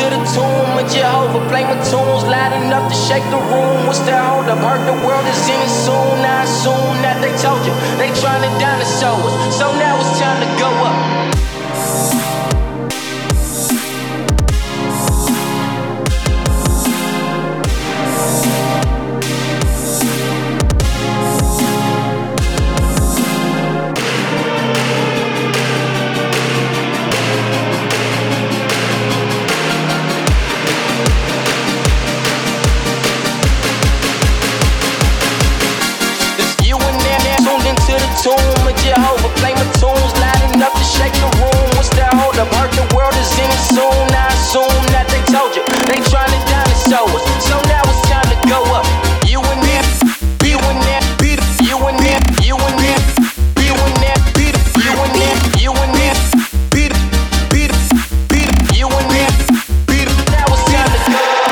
the tomb of Jehovah, play my tunes loud enough to shake the room. What's that hold up? Heard the world is ending soon. I assume that they told you they trying to dinosaur us, so now it's time to go up. Tomb of Jehovah, play my tunes loud enough to shake the room. What's that hold up? Heard the world is ending soon. I assume that they told you they trying to dinosaur us, so now it's time to go up. You and me, you and that, you and me, you and me, you and that, you and me, you and me, you and me. Now it's time to go up.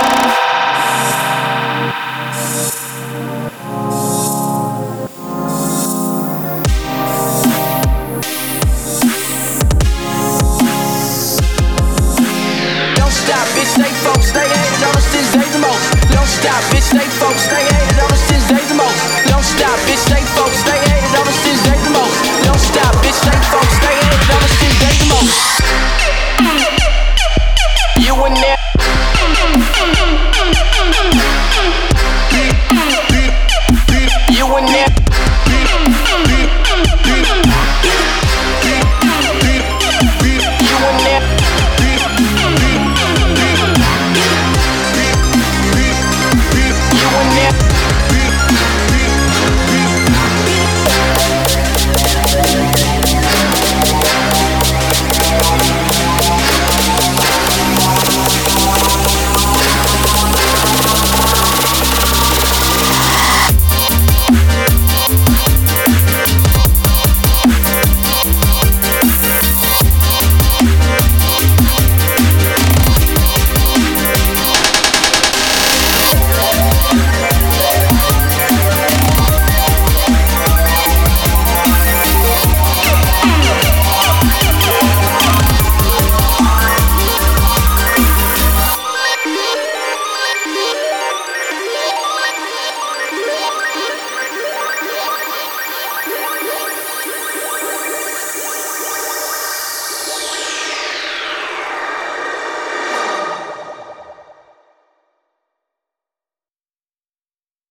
Stay focused, stay hating on us, this day the most. Don't stop, bitch, stay focused, stay hating.